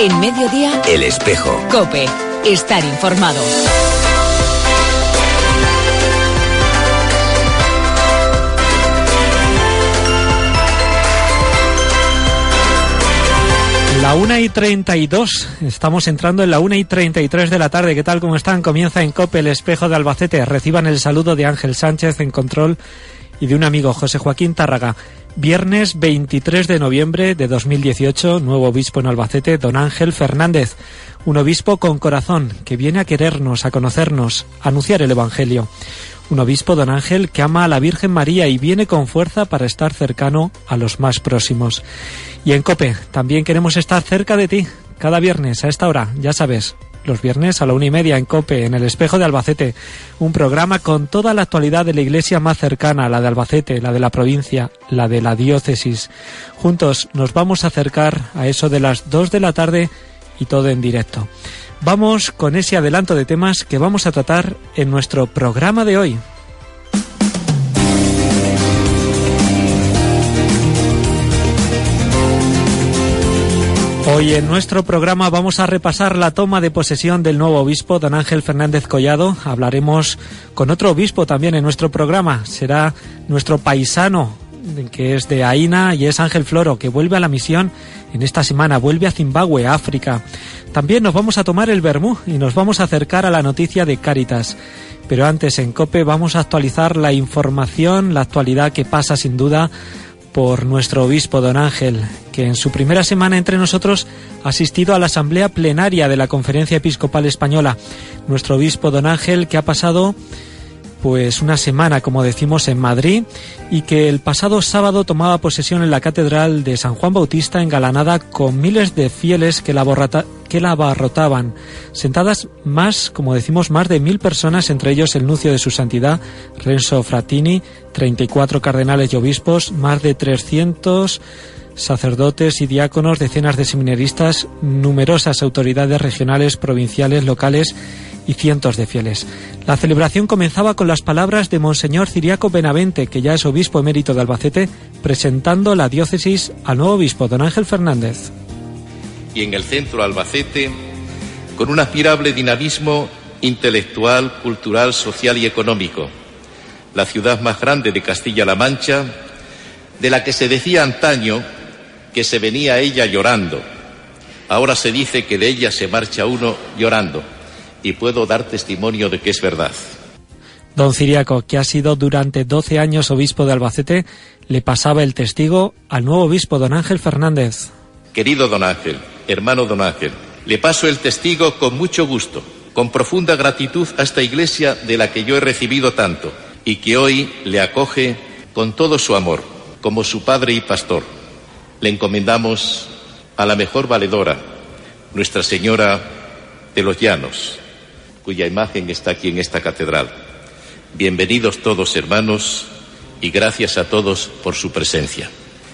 En Mediodía, El Espejo. COPE. Estar informado. La 1:32, estamos entrando en la 1:33 de la tarde. ¿Qué tal? ¿Cómo están? Comienza en COPE El Espejo de Albacete. Reciban el saludo de Ángel Sánchez en control y de un amigo, José Joaquín Tárraga. Viernes 23 de noviembre de 2018, nuevo obispo en Albacete, don Ángel Fernández. Un obispo con corazón, que viene a querernos, a conocernos, a anunciar el Evangelio. Un obispo, don Ángel, que ama a la Virgen María y viene con fuerza para estar cercano a los más próximos. Y en COPE también queremos estar cerca de ti, cada viernes a esta hora, ya sabes, los viernes a la 1:30 en COPE, en El Espejo de Albacete. Un programa con toda la actualidad de la iglesia más cercana, la de Albacete, la de la provincia, la de la diócesis. Juntos nos vamos a acercar a eso de las 2 de la tarde y todo en directo. Vamos con ese adelanto de temas que vamos a tratar en nuestro programa de hoy. Hoy en nuestro programa vamos a repasar la toma de posesión del nuevo obispo, don Ángel Fernández Collado. Hablaremos con otro obispo también en nuestro programa. Será nuestro paisano, que es de Aina, y es Ángel Floro, que vuelve a la misión en esta semana, vuelve a Zimbabue, África. También nos vamos a tomar el vermú y nos vamos a acercar a la noticia de Cáritas. Pero antes, en COPE, vamos a actualizar la información, la actualidad que pasa sin duda por nuestro obispo, don Ángel, que en su primera semana entre nosotros ha asistido a la asamblea plenaria de la Conferencia Episcopal Española. Nuestro obispo, don Ángel, que ha pasado pues una semana, como decimos, en Madrid, y que el pasado sábado tomaba posesión en la Catedral de San Juan Bautista, engalanada con miles de fieles que la abarrotaban. Sentadas más, como decimos, más de 1.000 personas, entre ellos el nuncio de su santidad, Renzo Frattini, 34 cardenales y obispos, más de 300 sacerdotes y diáconos, decenas de seminaristas, numerosas autoridades regionales, provinciales, locales y cientos de fieles. La celebración comenzaba con las palabras de Monseñor Ciriaco Benavente, que ya es obispo emérito de Albacete, presentando la diócesis al nuevo obispo, don Ángel Fernández. Y en el centro Albacete, con un admirable dinamismo intelectual, cultural, social y económico, la ciudad más grande de Castilla-La Mancha, de la que se decía antaño que se venía a ella llorando. Ahora se dice que de ella se marcha uno llorando. Y puedo dar testimonio de que es verdad. Don Ciriaco, que ha sido durante 12 años obispo de Albacete, le pasaba el testigo al nuevo obispo, don Ángel Fernández. Querido don Ángel, hermano don Ángel, le paso el testigo con mucho gusto, con profunda gratitud a esta iglesia de la que yo he recibido tanto y que hoy le acoge con todo su amor, como su padre y pastor. Le encomendamos a la mejor valedora, Nuestra Señora de los Llanos, cuya imagen está aquí en esta catedral. Bienvenidos todos, hermanos, y gracias a todos por su presencia.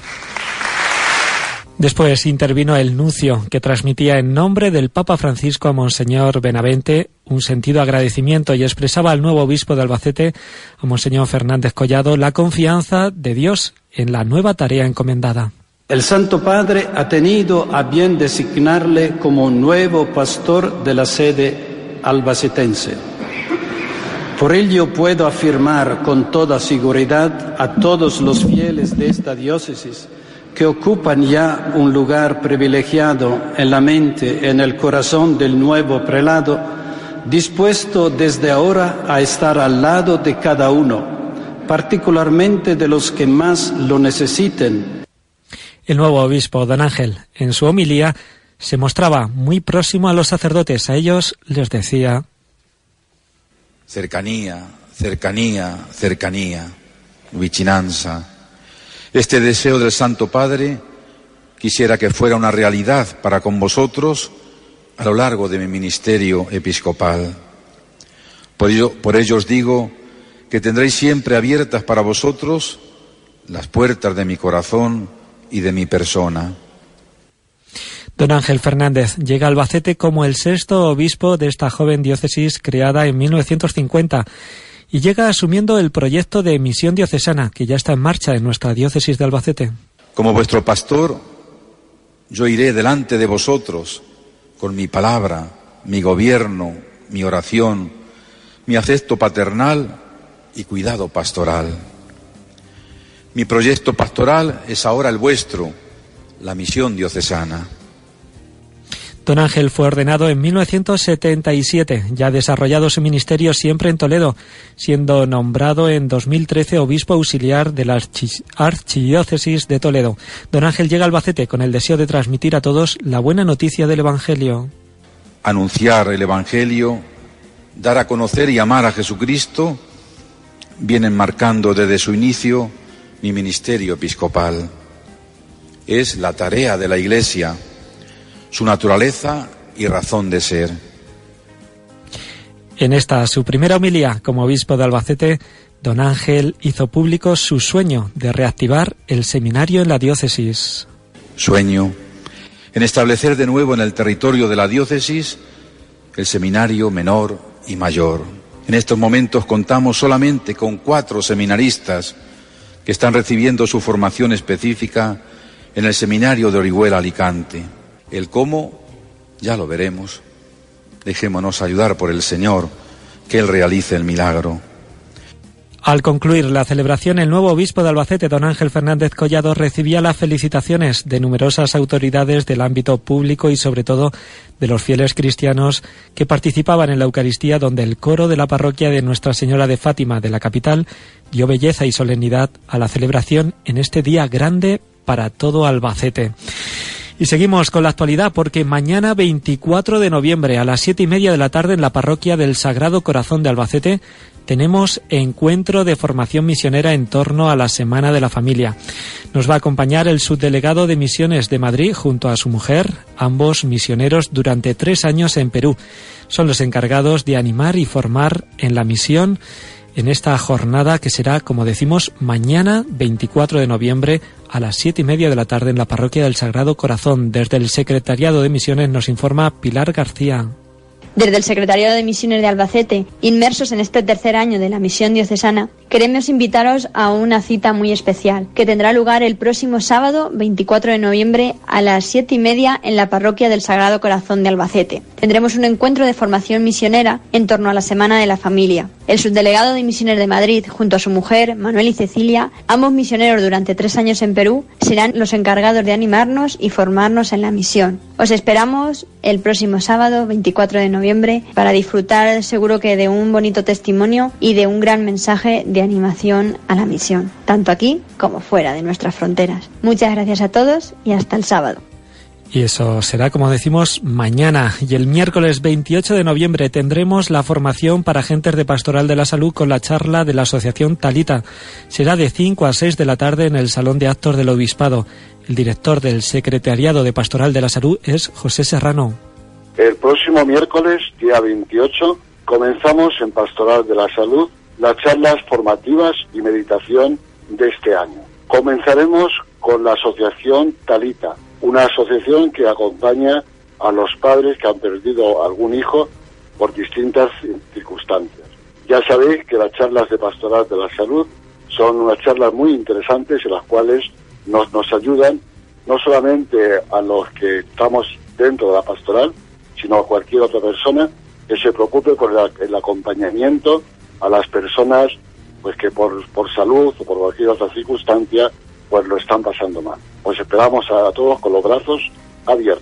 Después intervino el nuncio, que transmitía en nombre del Papa Francisco a Monseñor Benavente un sentido agradecimiento y expresaba al nuevo obispo de Albacete, a Monseñor Fernández Collado, la confianza de Dios en la nueva tarea encomendada. El Santo Padre ha tenido a bien designarle como nuevo pastor de la sede albacetense. Por ello puedo afirmar con toda seguridad a todos los fieles de esta diócesis que ocupan ya un lugar privilegiado en la mente, en el corazón del nuevo prelado, dispuesto desde ahora a estar al lado de cada uno, particularmente de los que más lo necesiten. El nuevo obispo, don Ángel, en su homilía, se mostraba muy próximo a los sacerdotes. A ellos les decía: cercanía, cercanía, cercanía, vicinanza. Este deseo del Santo Padre quisiera que fuera una realidad para con vosotros a lo largo de mi ministerio episcopal. Por ello os digo que tendréis siempre abiertas para vosotros las puertas de mi corazón y de mi persona. Don Ángel Fernández llega a Albacete como el sexto obispo de esta joven diócesis creada en 1950 y llega asumiendo el proyecto de misión diocesana que ya está en marcha en nuestra diócesis de Albacete. Como vuestro pastor, yo iré delante de vosotros con mi palabra, mi gobierno, mi oración, mi afecto paternal y cuidado pastoral. Mi proyecto pastoral es ahora el vuestro, la misión diocesana. Don Ángel fue ordenado en 1977, ya ha desarrollado su ministerio siempre en Toledo, siendo nombrado en 2013 obispo auxiliar de la Archidiócesis de Toledo. Don Ángel llega a Albacete con el deseo de transmitir a todos la buena noticia del Evangelio. Anunciar el Evangelio, dar a conocer y amar a Jesucristo, vienen marcando desde su inicio mi ministerio episcopal. Es la tarea de la Iglesia, su naturaleza y razón de ser. En esta, su primera homilía como obispo de Albacete, don Ángel hizo público su sueño de reactivar el seminario en la diócesis. Sueño en establecer de nuevo en el territorio de la diócesis el seminario menor y mayor. En estos momentos contamos solamente con 4 seminaristas que están recibiendo su formación específica en el seminario de Orihuela, Alicante. El cómo, ya lo veremos. Dejémonos ayudar por el Señor, que Él realice el milagro. Al concluir la celebración, el nuevo obispo de Albacete, don Ángel Fernández Collado, recibía las felicitaciones de numerosas autoridades del ámbito público y sobre todo de los fieles cristianos que participaban en la Eucaristía, donde el coro de la parroquia de Nuestra Señora de Fátima de la capital dio belleza y solemnidad a la celebración en este día grande para todo Albacete. Y seguimos con la actualidad porque mañana 24 de noviembre a las 7:30 de la tarde en la parroquia del Sagrado Corazón de Albacete tenemos encuentro de formación misionera en torno a la Semana de la Familia. Nos va a acompañar el subdelegado de Misiones de Madrid junto a su mujer, ambos misioneros durante 3 años en Perú. Son los encargados de animar y formar en la misión en esta jornada que será, como decimos, mañana 24 de noviembre a las 7:30 de la tarde en la parroquia del Sagrado Corazón. Desde el Secretariado de Misiones nos informa Pilar García. Desde el Secretariado de Misiones de Albacete, inmersos en este tercer año de la misión diocesana, queremos invitaros a una cita muy especial, que tendrá lugar el próximo sábado 24 de noviembre a las 7:30 en la parroquia del Sagrado Corazón de Albacete. Tendremos un encuentro de formación misionera en torno a la Semana de la Familia. El subdelegado de Misiones de Madrid, junto a su mujer, Manuel y Cecilia, ambos misioneros durante 3 años en Perú, serán los encargados de animarnos y formarnos en la misión. Os esperamos el próximo sábado 24 de noviembre para disfrutar seguro que de un bonito testimonio y de un gran mensaje de animación a la misión, tanto aquí como fuera de nuestras fronteras. Muchas gracias a todos y hasta el sábado. Y eso será, como decimos, mañana. Y el miércoles 28 de noviembre tendremos la formación para agentes de Pastoral de la Salud con la charla de la Asociación Talita. Será de 5 a 6 de la tarde en el Salón de Actos del Obispado. El director del Secretariado de Pastoral de la Salud es José Serrano. El próximo miércoles, día 28, comenzamos en Pastoral de la Salud las charlas formativas y meditación de este año. Comenzaremos con la Asociación Talita, una asociación que acompaña a los padres que han perdido algún hijo por distintas circunstancias. Ya sabéis que las charlas de Pastoral de la Salud son unas charlas muy interesantes en las cuales nos ayudan no solamente a los que estamos dentro de la pastoral, sino a cualquier otra persona que se preocupe por el acompañamiento a las personas pues que por salud o por cualquier otra circunstancia pues lo están pasando mal. Pues esperamos a todos con los brazos abiertos.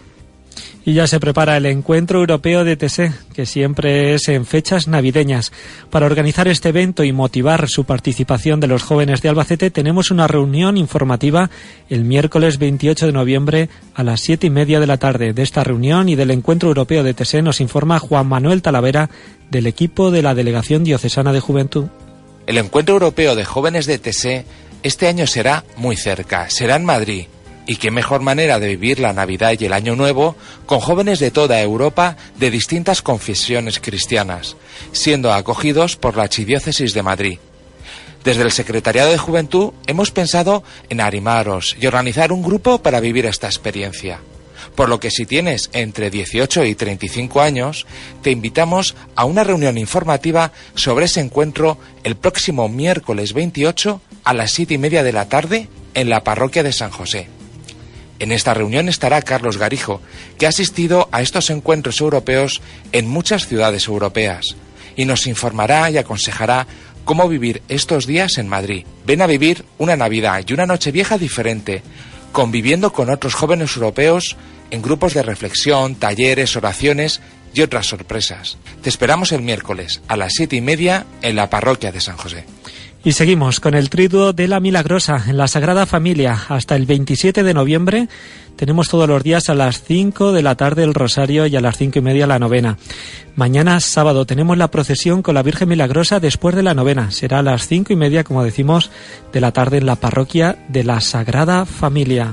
Y ya se prepara el Encuentro Europeo de TSE, que siempre es en fechas navideñas. Para organizar este evento y motivar su participación de los jóvenes de Albacete, tenemos una reunión informativa el miércoles 28 de noviembre a las 7:30 de la tarde. De esta reunión y del Encuentro Europeo de TSE nos informa Juan Manuel Talavera, del equipo de la Delegación Diocesana de Juventud. El Encuentro Europeo de Jóvenes de TSE este año será muy cerca, será en Madrid. Y qué mejor manera de vivir la Navidad y el Año Nuevo con jóvenes de toda Europa de distintas confesiones cristianas, siendo acogidos por la Archidiócesis de Madrid. Desde el Secretariado de Juventud hemos pensado en animaros y organizar un grupo para vivir esta experiencia. Por lo que si tienes entre 18 y 35 años, te invitamos a una reunión informativa sobre ese encuentro el próximo miércoles 28 a las 7:30 de la tarde en la parroquia de San José. En esta reunión estará Carlos Garijo, que ha asistido a estos encuentros europeos en muchas ciudades europeas, y nos informará y aconsejará cómo vivir estos días en Madrid. Ven a vivir una Navidad y una Nochevieja diferente, conviviendo con otros jóvenes europeos en grupos de reflexión, talleres, oraciones y otras sorpresas. Te esperamos el miércoles a las 7:30 en la parroquia de San José. Y seguimos con el Triduo de la Milagrosa en la Sagrada Familia. Hasta el 27 de noviembre tenemos todos los días a las 5 de la tarde el Rosario y a las 5:30 la novena. Mañana sábado tenemos la procesión con la Virgen Milagrosa después de la novena. Será a las 5:30, como decimos, de la tarde en la parroquia de la Sagrada Familia.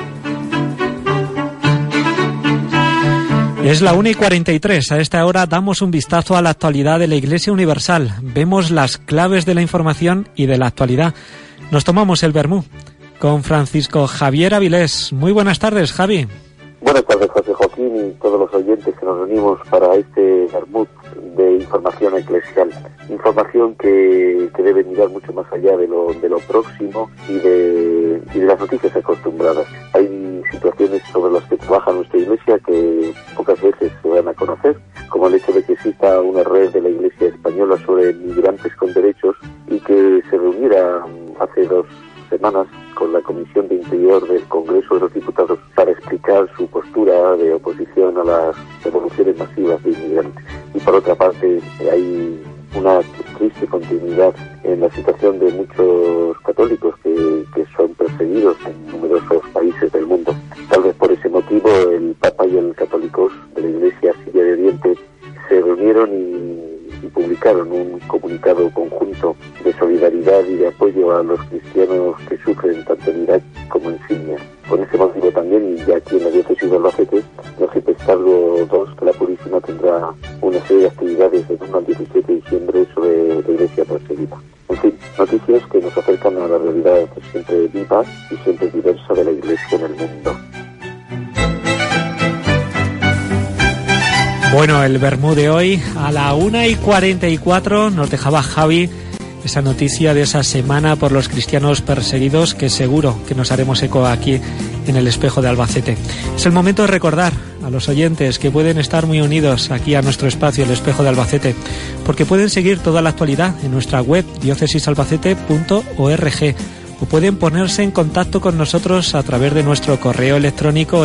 Es la 1:43. A esta hora damos un vistazo a la actualidad de la Iglesia Universal. Vemos las claves de la información y de la actualidad. Nos tomamos el vermú con Francisco Javier Avilés. Muy buenas tardes, Javi. Buenas tardes, José Joaquín, y todos los oyentes que nos reunimos para este vermut de información eclesial. Información que debe mirar mucho más allá de lo próximo y de las noticias acostumbradas. Hay situaciones sobre las que trabaja nuestra Iglesia que pocas veces se van a conocer, como el hecho de que exista una red de la Iglesia española sobre migrantes con derechos y que se reuniera hace 2 semanas con la Comisión de Interior del Congreso de los Diputados para explicar su postura de oposición a las devoluciones masivas de inmigrantes. Y por otra parte, hay una triste continuidad en la situación de muchos católicos que son perseguidos en numerosos países del mundo. Tal vez por ese motivo el Papa y el católicos de la Iglesia Siria de Oriente se reunieron y publicaron un comunicado conjunto de solidaridad y de apoyo a los cristianos que sufren tanto en Irak como en Siria. Por ese motivo también, y aquí en la diócesis de Albacete, el Arciprestazgo 2 de la Purísima tendrá una serie de actividades del 1 al 17 de diciembre sobre la Iglesia perseguida. En fin, noticias que nos acercan a la realidad siempre viva y siempre diversa de la Iglesia en el mundo. Bueno, el vermú de hoy a la 1:44 nos dejaba Javi esa noticia de esa semana por los cristianos perseguidos, que seguro que nos haremos eco aquí en el Espejo de Albacete. Es el momento de recordar a los oyentes que pueden estar muy unidos aquí a nuestro espacio, el Espejo de Albacete, porque pueden seguir toda la actualidad en nuestra web diocezisalbacete.org o pueden ponerse en contacto con nosotros a través de nuestro correo electrónico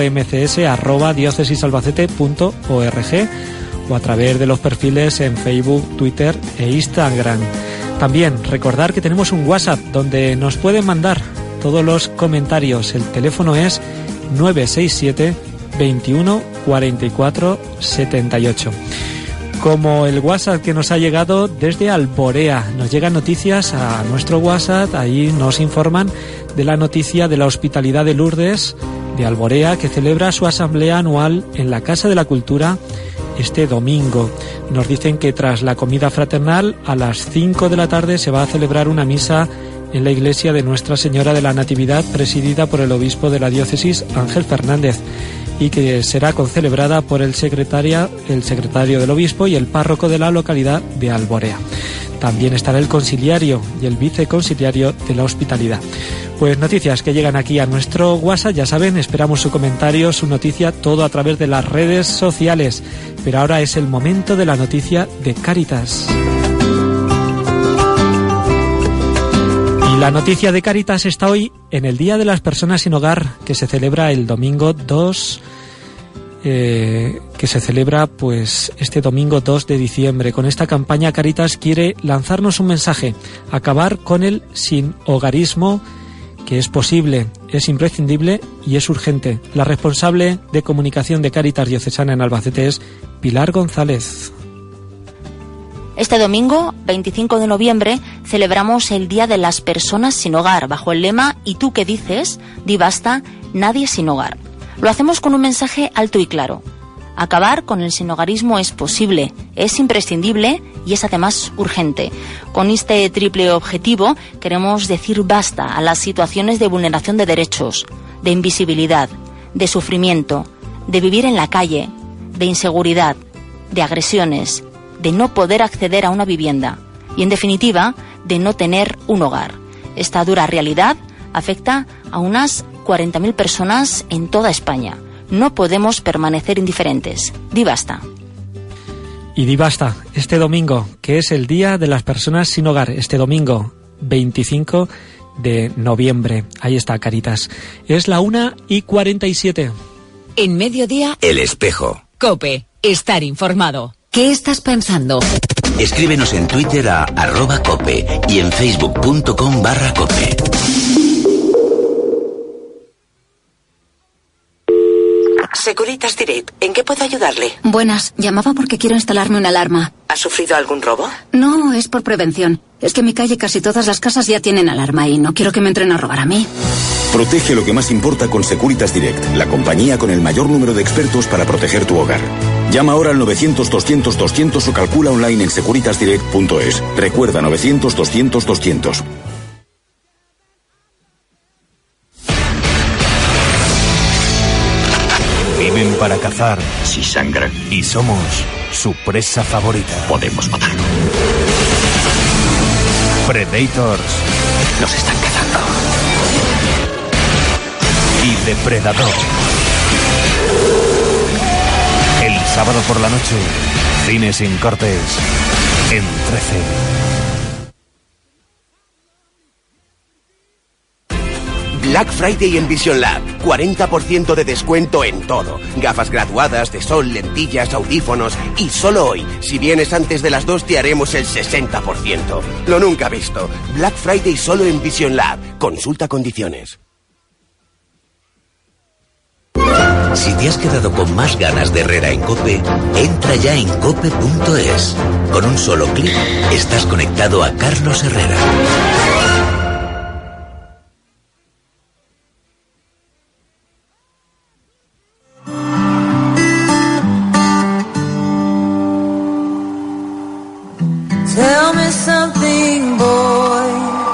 mcs@diocezisalbacete.org o a través de los perfiles en Facebook, Twitter e Instagram. También recordar que tenemos un WhatsApp donde nos pueden mandar todos los comentarios. El teléfono es 967 21 44 78. Como el WhatsApp que nos ha llegado desde Alborea. Nos llegan noticias a nuestro WhatsApp, ahí nos informan de la noticia de la Hospitalidad de Lourdes de Alborea, que celebra su asamblea anual en la Casa de la Cultura este domingo. Nos dicen que tras la comida fraternal, a las 5 de la tarde se va a celebrar una misa en la iglesia de Nuestra Señora de la Natividad, presidida por el obispo de la diócesis, Ángel Fernández, y que será concelebrada por el secretario del obispo y el párroco de la localidad de Alborea. También estará el conciliario y el viceconsiliario de la Hospitalidad. Pues noticias que llegan aquí a nuestro WhatsApp, ya saben, esperamos su comentario, su noticia, todo a través de las redes sociales. Pero ahora es el momento de la noticia de Cáritas. Y la noticia de Cáritas está hoy en el Día de las Personas sin Hogar, que se celebra el domingo 2, este domingo 2 de diciembre. Con esta campaña Cáritas quiere lanzarnos un mensaje: acabar con el sinhogarismo, que es posible, es imprescindible y es urgente. La responsable de comunicación de Cáritas Diocesana en Albacete es Pilar González. Este domingo, 25 de noviembre, celebramos el Día de las Personas sin Hogar, bajo el lema «¿Y tú qué dices? Di basta, nadie sin hogar». Lo hacemos con un mensaje alto y claro. Acabar con el sinhogarismo es posible, es imprescindible y es además urgente. Con este triple objetivo queremos decir basta a las situaciones de vulneración de derechos, de invisibilidad, de sufrimiento, de vivir en la calle, de inseguridad, de agresiones, de no poder acceder a una vivienda y, en definitiva, de no tener un hogar. Esta dura realidad afecta a unas 40.000 personas en toda España. No podemos permanecer indiferentes. Di basta. Y di basta este domingo, que es el Día de las Personas Sin Hogar, este domingo 25 de noviembre. Ahí está, Caritas. Es la 1:47. En Mediodía, El Espejo. COPE. Estar informado. ¿Qué estás pensando? Escríbenos en Twitter a @cope y en facebook.com/cope. Securitas Direct, ¿en qué puedo ayudarle? Buenas, llamaba porque quiero instalarme una alarma. ¿Ha sufrido algún robo? No, es por prevención. Es que en mi calle casi todas las casas ya tienen alarma y no quiero que me entren a robar a mí. Protege lo que más importa con Securitas Direct, la compañía con el mayor número de expertos para proteger tu hogar. Llama ahora al 900-200-200 o calcula online en securitasdirect.es. Recuerda, 900-200-200. Viven para cazar. Si sangran. Y somos su presa favorita. Podemos matarlo. Predators. Nos están cazando. Y Depredador. El sábado por la noche, Cine sin cortes, en 13. Black Friday en Vision Lab. 40% de descuento en todo. Gafas graduadas, de sol, lentillas, audífonos. Y solo hoy, si vienes antes de las 2, te haremos el 60%. Lo nunca visto. Black Friday solo en Vision Lab. Consulta condiciones. Si te has quedado con más ganas de Herrera en COPE, entra ya en cope.es. Con un solo clic, estás conectado a Carlos Herrera. Tell me something, boy.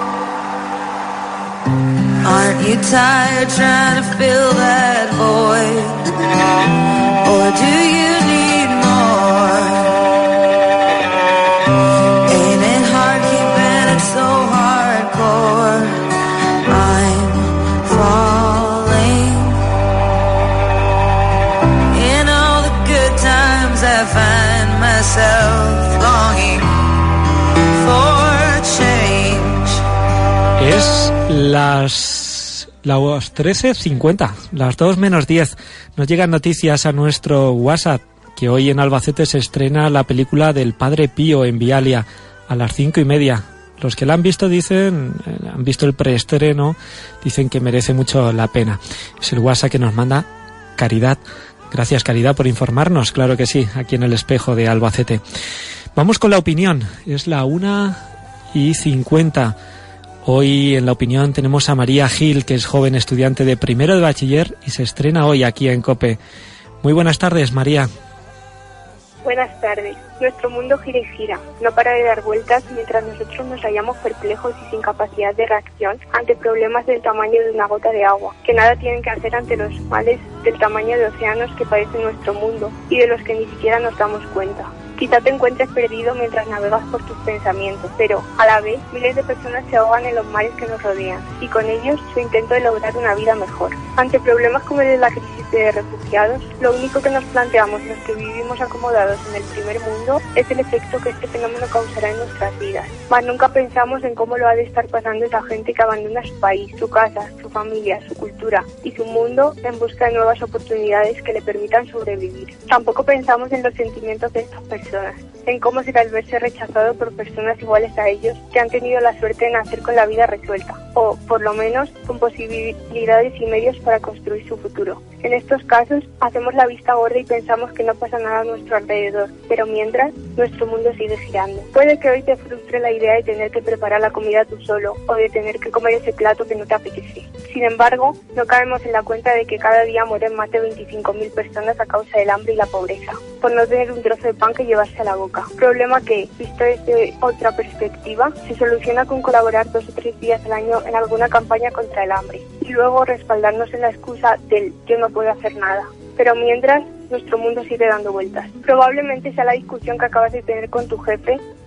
Aren't you tired trying to fill that void? Or do you need more? Ain't it hard keeping it so hardcore? I'm falling. In all the good times I find myself longing for change. Es las 13:50, las 2 menos 10. Nos llegan noticias a nuestro WhatsApp que hoy en Albacete se estrena la película del Padre Pío en Vialia a las 5:30. Los que la han visto han visto el preestreno, dicen que merece mucho la pena. Es el WhatsApp que nos manda Caridad. Gracias, Caridad, por informarnos, claro que sí, aquí en el Espejo de Albacete. Vamos con la opinión, es la 1:50. Hoy en la opinión tenemos a María Gil, que es joven estudiante de primero de bachiller y se estrena hoy aquí en COPE. Muy buenas tardes, María. Buenas tardes. Nuestro mundo gira y gira, no para de dar vueltas mientras nosotros nos hallamos perplejos y sin capacidad de reacción ante problemas del tamaño de una gota de agua, que nada tienen que hacer ante los males del tamaño de océanos que padece nuestro mundo y de los que ni siquiera nos damos cuenta. Quizá te encuentres perdido mientras navegas por tus pensamientos, pero, a la vez, miles de personas se ahogan en los mares que nos rodean, y con ellos su intento de lograr una vida mejor. Ante problemas como el de la crisis de refugiados, lo único que nos planteamos los que vivimos acomodados en el primer mundo es el efecto que este fenómeno causará en nuestras vidas. Mas nunca pensamos en cómo lo ha de estar pasando esa gente que abandona su país, su casa, su familia, su cultura y su mundo en busca de nuevas oportunidades que le permitan sobrevivir. Tampoco pensamos en los sentimientos de estas personas, en cómo será el verse rechazado por personas iguales a ellos que han tenido la suerte de nacer con la vida resuelta, o por lo menos con posibilidades y medios para construir su futuro. En estos casos hacemos la vista gorda y pensamos que no pasa nada a nuestro alrededor, pero mientras nuestro mundo sigue girando. Puede que hoy te frustre la idea de tener que preparar la comida tú solo o de tener que comer ese plato que no te apetece. Sin embargo, no caemos en la cuenta de que cada día mueren más de 25.000 personas a causa del hambre y la pobreza, por no tener un trozo de pan que llevarse a la boca. Problema que, visto desde otra perspectiva, se soluciona con colaborar 2 o 3 días al año en alguna campaña contra el hambre y luego respaldarnos en la excusa del yo no puedo hacer nada. Pero mientras, nuestro mundo sigue dando vueltas. Probablemente sea la discusión que acabas de tener con tu jefe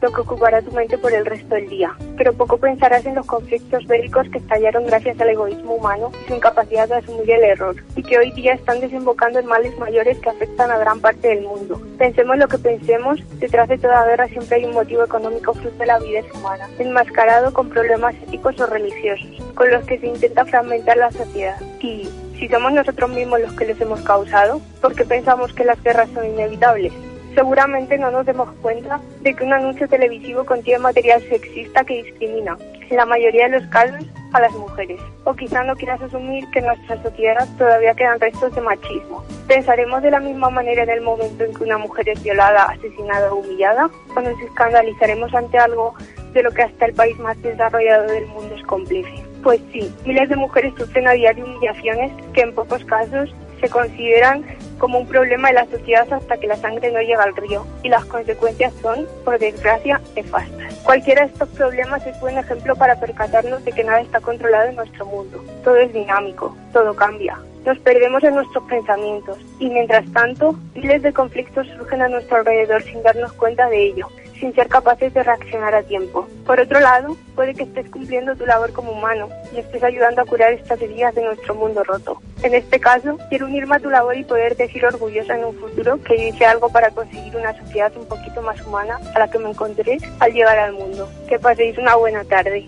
lo que ocupará tu mente por el resto del día, pero poco pensarás en los conflictos bélicos que estallaron gracias al egoísmo humano y su incapacidad de asumir el error, y que hoy día están desembocando en males mayores que afectan a gran parte del mundo. Pensemos lo que pensemos, detrás de toda guerra siempre hay un motivo económico fruto de la avidez humana, enmascarado con problemas éticos o religiosos, con los que se intenta fragmentar la sociedad. Y si somos nosotros mismos los que los hemos causado, ¿por qué pensamos que las guerras son inevitables? Seguramente no nos demos cuenta de que un anuncio televisivo contiene material sexista que discrimina, en la mayoría de los casos, a las mujeres. O quizá no quieras asumir que en nuestra sociedad todavía quedan restos de machismo. ¿Pensaremos de la misma manera en el momento en que una mujer es violada, asesinada o humillada? ¿O nos escandalizaremos ante algo de lo que hasta el país más desarrollado del mundo es cómplice? Pues sí, miles de mujeres sufren a diario humillaciones que en pocos casos se consideran como un problema de la sociedad hasta que la sangre no llega al río, y las consecuencias son, por desgracia, nefastas. Cualquiera de estos problemas es buen ejemplo para percatarnos de que nada está controlado en nuestro mundo. Todo es dinámico, todo cambia. Nos perdemos en nuestros pensamientos y, mientras tanto, miles de conflictos surgen a nuestro alrededor sin darnos cuenta de ello, sin ser capaces de reaccionar a tiempo. Por otro lado, puede que estés cumpliendo tu labor como humano y estés ayudando a curar estas heridas de nuestro mundo roto. En este caso, quiero unirme a tu labor y poder decir orgullosa en un futuro que yo hice algo para conseguir una sociedad un poquito más humana a la que me encontré al llegar al mundo. Que paséis una buena tarde.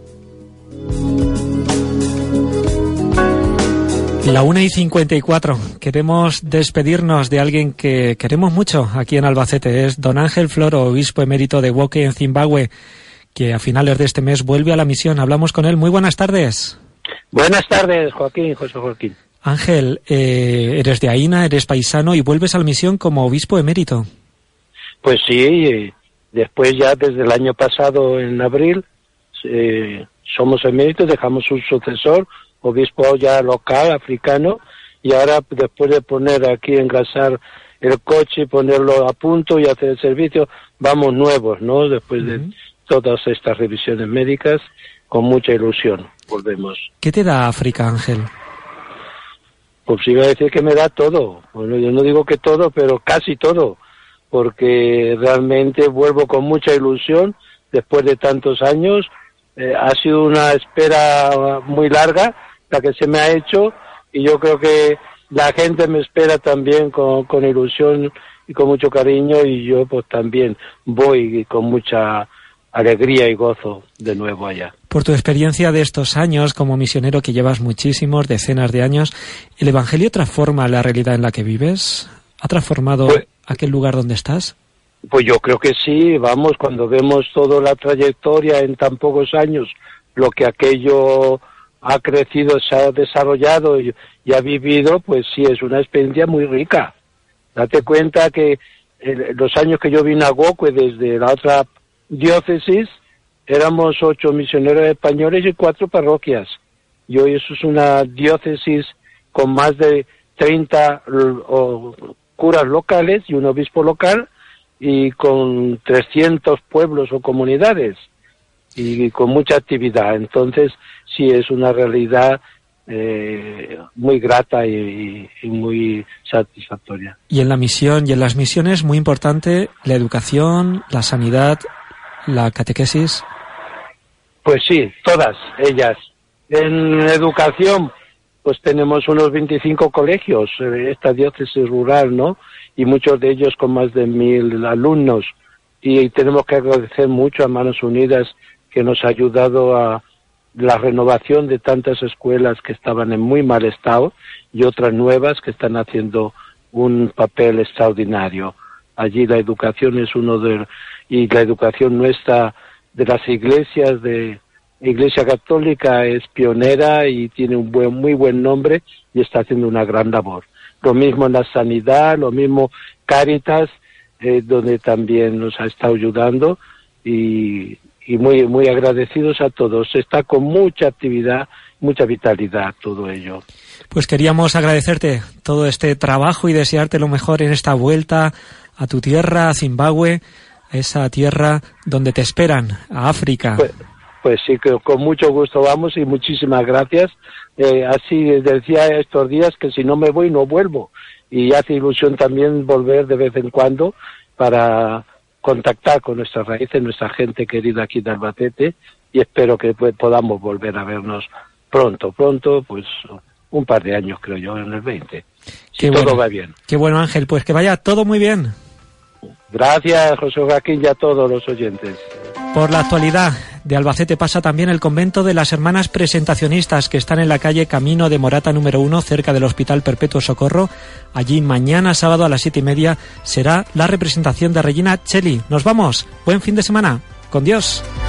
La 1:54. Queremos despedirnos de alguien que queremos mucho aquí en Albacete. Es don Ángel Floro, obispo emérito de Woke en Zimbabue, que a finales de este mes vuelve a la misión. Hablamos con él. Muy buenas tardes. Buenas tardes, José Joaquín. Ángel, eres de Aína, eres paisano y vuelves a la misión como obispo emérito. Pues sí, después ya desde el año pasado, en abril, somos eméritos, dejamos un sucesor, obispo ya local, africano, y ahora después de poner aquí, engrasar el coche, ponerlo a punto y hacer el servicio, vamos nuevos, ¿no? Después de todas estas revisiones médicas, con mucha ilusión, volvemos. ¿Qué te da África, Ángel? Pues iba a decir que me da todo. Bueno, yo no digo que todo, pero casi todo, porque realmente vuelvo con mucha ilusión después de tantos años. Ha sido una espera muy larga la que se me ha hecho, y yo creo que la gente me espera también con ilusión y con mucho cariño, y yo pues también voy con mucha alegría y gozo de nuevo allá. Por tu experiencia de estos años como misionero, que llevas muchísimos, decenas de años, ¿el Evangelio transforma la realidad en la que vives? ¿Ha transformado aquel lugar donde estás? Pues yo creo que sí, vamos, cuando vemos toda la trayectoria en tan pocos años, lo que aquello ha crecido, se ha desarrollado y ha vivido, pues sí, es una experiencia muy rica. Date cuenta que los años que yo vine a Gokwe desde la otra diócesis, éramos 8 misioneros españoles y 4 parroquias. Y hoy eso es una diócesis con más de 30 curas locales y un obispo local, y con 300 pueblos o comunidades, y con mucha actividad. Entonces sí, es una realidad muy grata y muy satisfactoria. Y en la misión y en las misiones, muy importante la educación, la sanidad, la catequesis. Pues sí, todas ellas. En educación, pues tenemos unos 25 colegios, esta diócesis rural, ¿no? Y muchos de ellos con más de 1.000 alumnos. Y tenemos que agradecer mucho a Manos Unidas, que nos ha ayudado a la renovación de tantas escuelas que estaban en muy mal estado, y otras nuevas que están haciendo un papel extraordinario. Allí la educación es y la educación nuestra de las iglesias, de Iglesia Católica, es pionera y tiene un muy buen nombre, y está haciendo una gran labor. Lo mismo en la sanidad, lo mismo Cáritas, donde también nos ha estado ayudando, y muy agradecidos a todos. Está con mucha actividad, mucha vitalidad todo ello. Pues queríamos agradecerte todo este trabajo y desearte lo mejor en esta vuelta a tu tierra, a Zimbabue, a esa tierra donde te esperan, a África. Pues sí, que con mucho gusto vamos, y muchísimas gracias. Así decía estos días que si no me voy, no vuelvo. Y hace ilusión también volver de vez en cuando para contactar con nuestras raíces, nuestra gente querida aquí de Albacete, y espero que podamos volver a vernos pronto, pues un par de años creo yo, en el 20. Si todo va bien. Qué bueno, Ángel, pues que vaya todo muy bien. Gracias, José Joaquín, y a todos los oyentes. Por la actualidad de Albacete pasa también el convento de las Hermanas Presentacionistas, que están en la calle Camino de Morata número 1, cerca del Hospital Perpetuo Socorro. Allí mañana sábado a las 7:30 será la representación de Regina Cheli. Nos vamos. Buen fin de semana. Con Dios.